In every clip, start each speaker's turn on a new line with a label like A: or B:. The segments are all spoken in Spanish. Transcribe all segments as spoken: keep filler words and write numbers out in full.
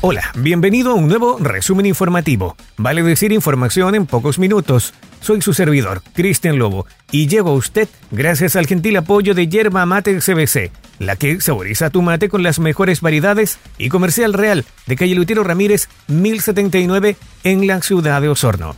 A: Hola, bienvenido a un nuevo resumen informativo. Vale decir información en pocos minutos. Soy su servidor, Cristian Lobo, y llego a usted gracias al gentil apoyo de Yerba Mate C B C, la que saboriza tu mate con las mejores variedades, y Comercial Real, de calle Lutero Ramírez, mil setenta y nueve, en la ciudad de Osorno.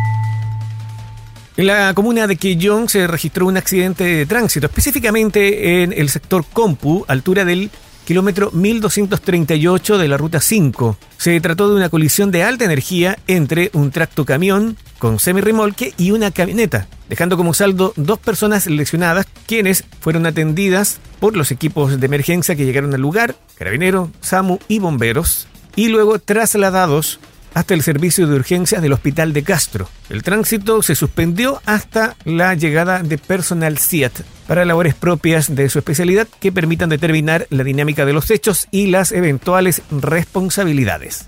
A: En la comuna de Quillón se registró un accidente de tránsito, específicamente en el sector Compu, altura del kilómetro mil doscientos treinta y ocho de la ruta cinco. Se trató de una colisión de alta energía entre un tractocamión con semirremolque y una camioneta, dejando como saldo dos personas lesionadas, quienes fueron atendidas por los equipos de emergencia que llegaron al lugar, Carabineros, SAMU y bomberos, y luego trasladados hasta el servicio de urgencias del Hospital de Castro. El tránsito se suspendió hasta la llegada de personal C I A T para labores propias de su especialidad que permitan determinar la dinámica de los hechos y las eventuales responsabilidades.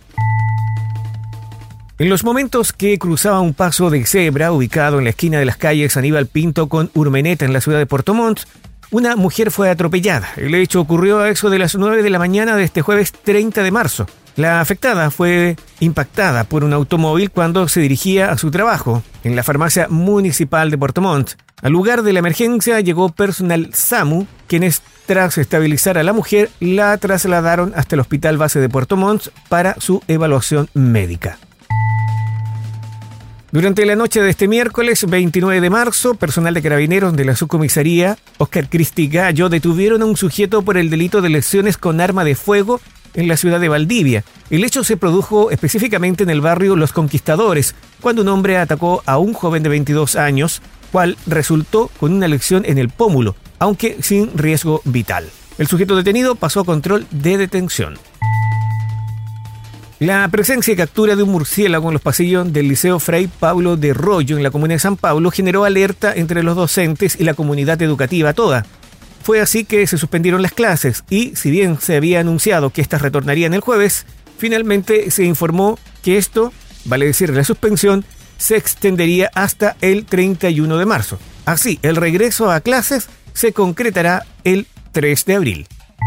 A: En los momentos que cruzaba un paso de cebra ubicado en la esquina de las calles Aníbal Pinto con Urmeneta en la ciudad de Puerto Montt, una mujer fue atropellada. El hecho ocurrió a eso de las nueve de la mañana de este jueves treinta de marzo. La afectada fue impactada por un automóvil cuando se dirigía a su trabajo en la farmacia municipal de Puerto Montt. Al lugar de la emergencia llegó personal SAMU, quienes tras estabilizar a la mujer la trasladaron hasta el Hospital Base de Puerto Montt para su evaluación médica. Durante la noche de este miércoles veintinueve de marzo, personal de Carabineros de la subcomisaría Oscar Cristi Gallo detuvieron a un sujeto por el delito de lesiones con arma de fuego en la ciudad de Valdivia. El hecho se produjo específicamente en el barrio Los Conquistadores, cuando un hombre atacó a un joven de veintidós años, cual resultó con una lesión en el pómulo, aunque sin riesgo vital. El sujeto detenido pasó a control de detención. La presencia y captura de un murciélago en los pasillos del Liceo Fray Pablo de Rollo en la comuna de San Pablo generó alerta entre los docentes y la comunidad educativa toda. Fue así que se suspendieron las clases y, si bien se había anunciado que estas retornarían el jueves, finalmente se informó que esto, vale decir la suspensión, se extendería hasta el treinta y uno de marzo. Así, el regreso a clases se concretará el tres de abril.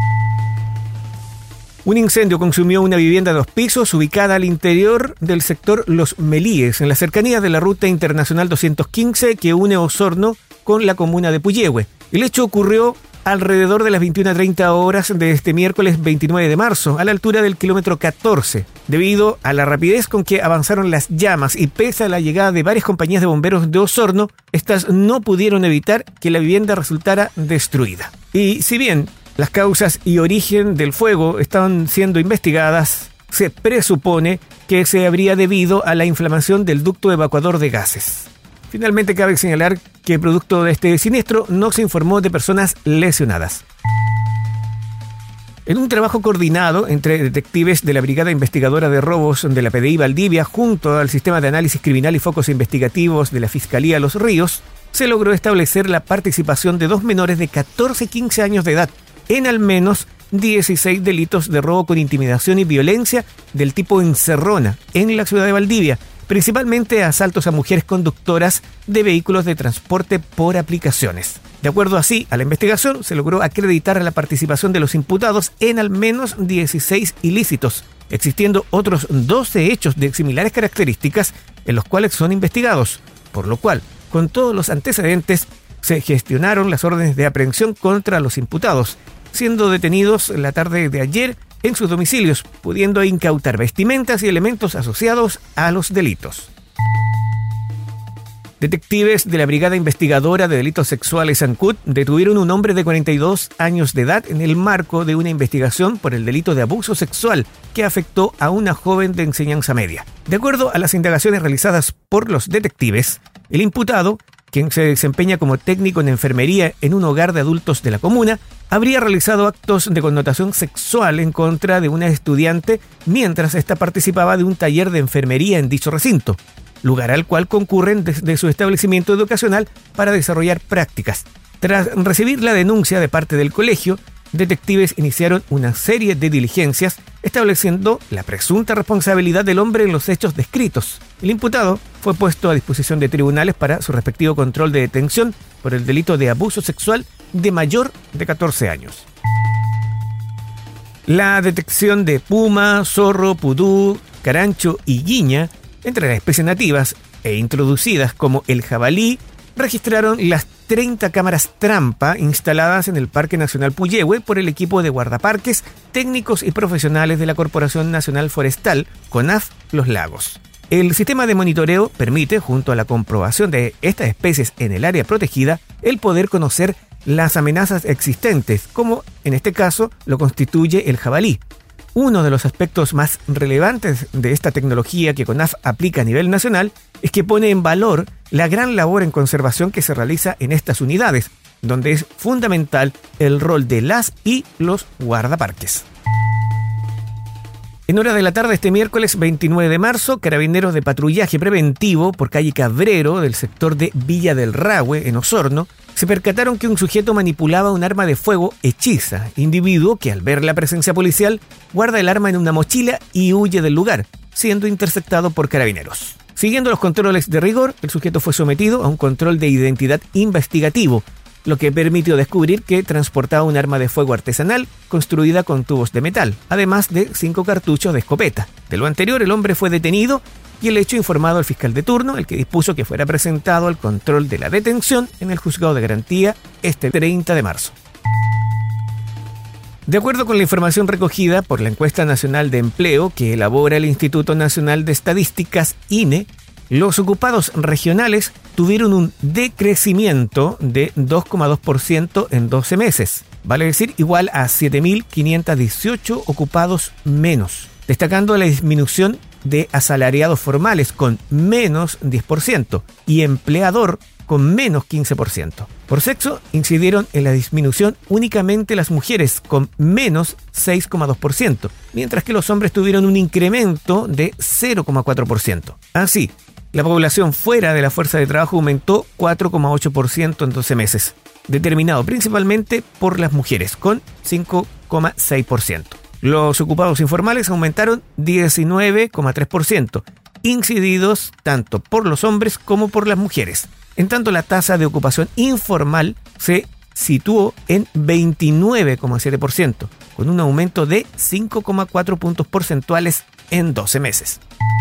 A: Un incendio consumió una vivienda de dos pisos ubicada al interior del sector Los Melíes, en la cercanía de la ruta internacional doscientos quince que une Osorno con la comuna de Puyehue. El hecho ocurrió alrededor de las veintiuna treinta horas de este miércoles veintinueve de marzo, a la altura del kilómetro catorce. Debido a la rapidez con que avanzaron las llamas y pese a la llegada de varias compañías de bomberos de Osorno, estas no pudieron evitar que la vivienda resultara destruida. Y si bien las causas y origen del fuego están siendo investigadas, se presupone que se habría debido a la inflamación del ducto evacuador de gases. Finalmente, cabe señalar que producto de este siniestro no se informó de personas lesionadas. En un trabajo coordinado entre detectives de la Brigada Investigadora de Robos de la P D I Valdivia junto al Sistema de Análisis Criminal y Focos Investigativos de la Fiscalía Los Ríos, se logró establecer la participación de dos menores de catorce y quince años de edad en al menos dieciséis delitos de robo con intimidación y violencia del tipo encerrona en la ciudad de Valdivia, principalmente asaltos a mujeres conductoras de vehículos de transporte por aplicaciones. De acuerdo así a la investigación, se logró acreditar la participación de los imputados en al menos dieciséis ilícitos, existiendo otros doce hechos de similares características en los cuales son investigados, por lo cual, con todos los antecedentes, se gestionaron las órdenes de aprehensión contra los imputados, siendo detenidos la tarde de ayer en sus domicilios, pudiendo incautar vestimentas y elementos asociados a los delitos. Detectives de la Brigada Investigadora de Delitos Sexuales ANCUT detuvieron a un hombre de cuarenta y dos años de edad en el marco de una investigación por el delito de abuso sexual que afectó a una joven de enseñanza media. De acuerdo a las indagaciones realizadas por los detectives, el imputado, quien se desempeña como técnico en enfermería en un hogar de adultos de la comuna, habría realizado actos de connotación sexual en contra de una estudiante mientras ésta participaba de un taller de enfermería en dicho recinto, lugar al cual concurren desde su establecimiento educacional para desarrollar prácticas. Tras recibir la denuncia de parte del colegio, detectives iniciaron una serie de diligencias estableciendo la presunta responsabilidad del hombre en los hechos descritos. El imputado fue puesto a disposición de tribunales para su respectivo control de detención por el delito de abuso sexual de mayor de catorce años. La detección de puma, zorro, pudú, carancho y guiña, entre las especies nativas e introducidas como el jabalí, registraron las treinta cámaras trampa instaladas en el Parque Nacional Puyehue por el equipo de guardaparques, técnicos y profesionales de la Corporación Nacional Forestal, CONAF Los Lagos. El sistema de monitoreo permite, junto a la comprobación de estas especies en el área protegida, el poder conocer las amenazas existentes, como en este caso lo constituye el jabalí. Uno de los aspectos más relevantes de esta tecnología que CONAF aplica a nivel nacional es que pone en valor la gran labor en conservación que se realiza en estas unidades, donde es fundamental el rol de las y los guardaparques. En hora de la tarde este miércoles veintinueve de marzo, carabineros de patrullaje preventivo por calle Cabrero del sector de Villa del Rahue, en Osorno, se percataron que un sujeto manipulaba un arma de fuego hechiza, individuo que al ver la presencia policial guarda el arma en una mochila y huye del lugar, siendo interceptado por carabineros. Siguiendo los controles de rigor, el sujeto fue sometido a un control de identidad investigativo, lo que permitió descubrir que transportaba un arma de fuego artesanal construida con tubos de metal, además de cinco cartuchos de escopeta. De lo anterior, el hombre fue detenido y el hecho informado al fiscal de turno, el que dispuso que fuera presentado al control de la detención en el juzgado de garantía este treinta de marzo. De acuerdo con la información recogida por la Encuesta Nacional de Empleo que elabora el Instituto Nacional de Estadísticas, I N E, los ocupados regionales tuvieron un decrecimiento de dos coma dos por ciento en doce meses, vale decir igual a siete mil quinientos dieciocho ocupados menos, destacando la disminución de asalariados formales con menos diez por ciento y empleador con menos quince por ciento. Por sexo, incidieron en la disminución únicamente las mujeres con menos seis coma dos por ciento, mientras que los hombres tuvieron un incremento de cero coma cuatro por ciento. Así, la población fuera de la fuerza de trabajo aumentó cuatro coma ocho por ciento en doce meses, determinado principalmente por las mujeres, con cinco coma seis por ciento. Los ocupados informales aumentaron diecinueve coma tres por ciento, incididos tanto por los hombres como por las mujeres. En tanto, la tasa de ocupación informal se situó en veintinueve coma siete por ciento, con un aumento de cinco coma cuatro puntos porcentuales en doce meses.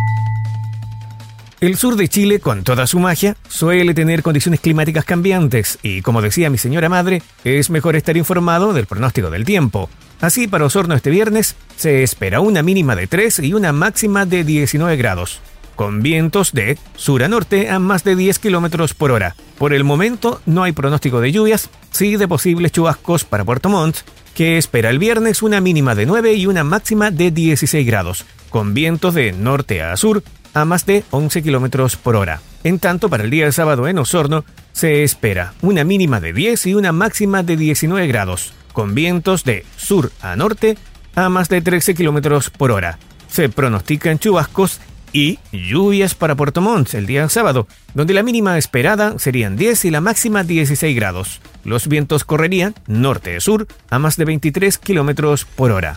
A: El sur de Chile, con toda su magia, suele tener condiciones climáticas cambiantes y, como decía mi señora madre, es mejor estar informado del pronóstico del tiempo. Así, para Osorno este viernes se espera una mínima de tres y una máxima de diecinueve grados, con vientos de sur a norte a más de diez kilómetros por hora. Por el momento no hay pronóstico de lluvias, sí de posibles chubascos para Puerto Montt, que espera el viernes una mínima de nueve y una máxima de dieciséis grados, con vientos de norte a sur a más de once kilómetros por hora. En tanto, para el día de sábado en Osorno se espera una mínima de diez y una máxima de diecinueve grados, con vientos de sur a norte a más de trece kilómetros por hora. Se pronostican chubascos y lluvias para Puerto Montt el día sábado, donde la mínima esperada serían diez y la máxima dieciséis grados. Los vientos correrían norte-sur a más de veintitrés kilómetros por hora.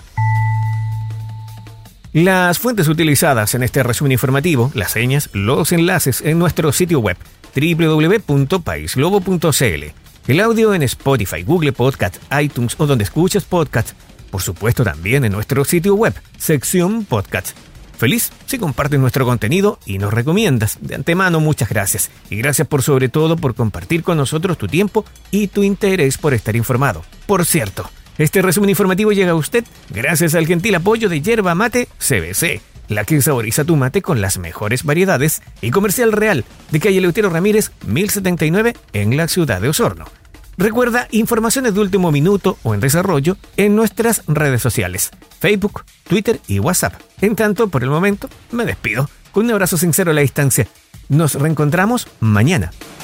A: Las fuentes utilizadas en este resumen informativo, las señas, los enlaces en nuestro sitio web doble u doble u doble u punto país globo punto c l, el audio en Spotify, Google Podcast, iTunes o donde escuches podcast, por supuesto también en nuestro sitio web, sección podcast. Feliz si compartes nuestro contenido y nos recomiendas. De antemano, muchas gracias. Y gracias por sobre todo por compartir con nosotros tu tiempo y tu interés por estar informado. Por cierto, este resumen informativo llega a usted gracias al gentil apoyo de Yerba Mate C B C, la que saboriza tu mate con las mejores variedades, y Comercial Real de calle Eleuterio Ramírez mil setenta y nueve en la ciudad de Osorno. Recuerda informaciones de último minuto o en desarrollo en nuestras redes sociales, Facebook, Twitter y WhatsApp. En tanto, por el momento, me despido con un abrazo sincero a la distancia. Nos reencontramos mañana.